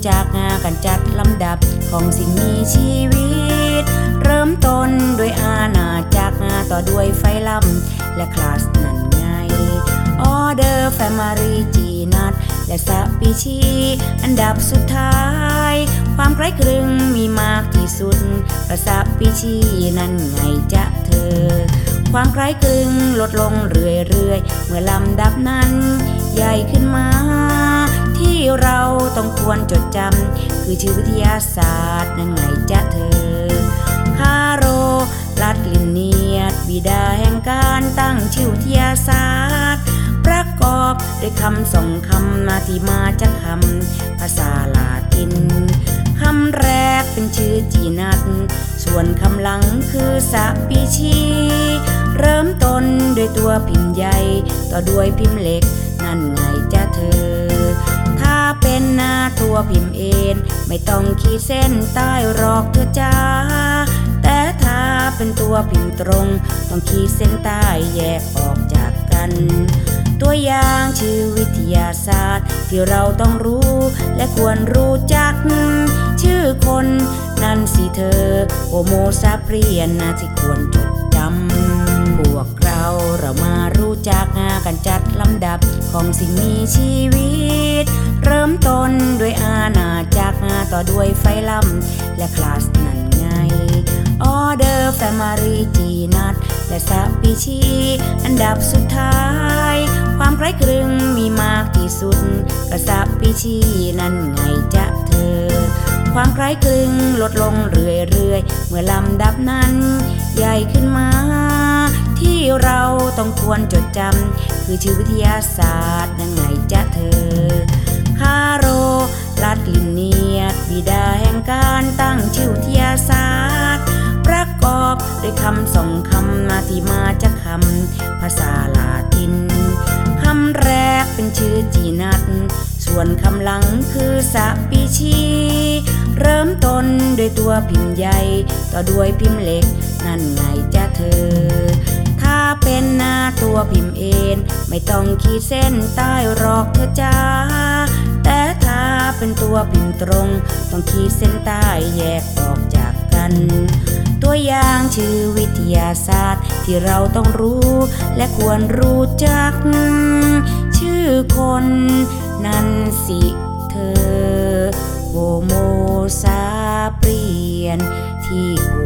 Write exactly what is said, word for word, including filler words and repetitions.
จักกันจัดลำดับของสิ่งมีชีวิตเริ่มต้นด้วยอาณาจักรต่อด้วยไฟลัมและคลาสนั่นไงออเดอร์แฟมิลี่จีนัทและสปีชีอันดับสุดท้ายความคล้ายคลึงมีมากที่สุดประสปีชีนั่นไงจ๊ะเธอความคล้ายคลึงลดลงเรื่อยๆเมื่อลำดับนั้นใหญ่ขึ้นมาที่เราต้องควรจดจำคือชื่อวิทยาศาสตร์นั่นไงจ๊ะเธอฮาโรลัดลินเนียดบิดาแห่งการตั้งชื่อวิทยาศาสตร์ประกอบด้วยคำสองคำมาที่มาจากคำภาษาลาตินคำแรกเป็นชื่อจีนัทส่วนคำหลังคือสปีชีเริ่มต้นด้วยตัวพิมพ์ใหญ่ต่อด้วยพิมพ์เล็กนั่นไงจ๊ะเธอถ้าเป็นหน้าตัวพิมพ์เองไม่ต้องขีดเส้นใต้หรอกเธอจ้าแต่ถ้าเป็นตัวพิมพ์ตรงต้องขีดเส้นใต้แยกออกจากกันตัวอย่างชื่อวิทยาศาสตร์ที่เราต้องรู้และควรรู้จักชื่อคนนั่นสิเธอโฮโมซาเปียนนะที่ควรจดจำพวกเราเรามารู้จักกันจัดลำดับของสิ่งมีชีวิตเริ่มต้นด้วยอาณาจักรต่อด้วยไฟลัมและคลาสนั่นไงออเดอร์แฟมิลี่จีนัทและสปีชีอันดับสุดท้ายความคล้ายคลึงมีมากที่สุดกับสปีชีนั่นไงจ๊ะเธอความคล้ายคลึงลดลงเรื่อยๆเมื่อลำดับนั้นใหญ่ขึ้นมาที่เราต้องควรจดจำคือชื่อวิทยาศาสตร์นั่นไงจ๊ะเธอคาโรลัดลินเนียดบิดาแห่งการตั้งชื่อวิทยาศาสตร์ประกอบด้วยคำสองคำมาที่มาจากคำภาษาลาตินคำแรกเป็นชื่อจีนัทส่วนคำหลังคือสปีชีเริ่มต้นด้วยตัวพิมพ์ใหญ่ต่อด้วยพิมพ์เล็กนั่นไงจ๊ะเธอถ้าเป็นหน้าตัวพิมพ์เองไม่ต้องขีดเส้นใต้หรอกเธอจ้าแต่ถ้าเป็นตัวพิมพ์ตรงต้องขีดเส้นใต้แยกออกจากกันตัวอย่างชื่อวิทยาศาสตร์ที่เราต้องรู้และควรรู้จักชื่อคนนั่นสิเธอโฮโมซาเปียนที่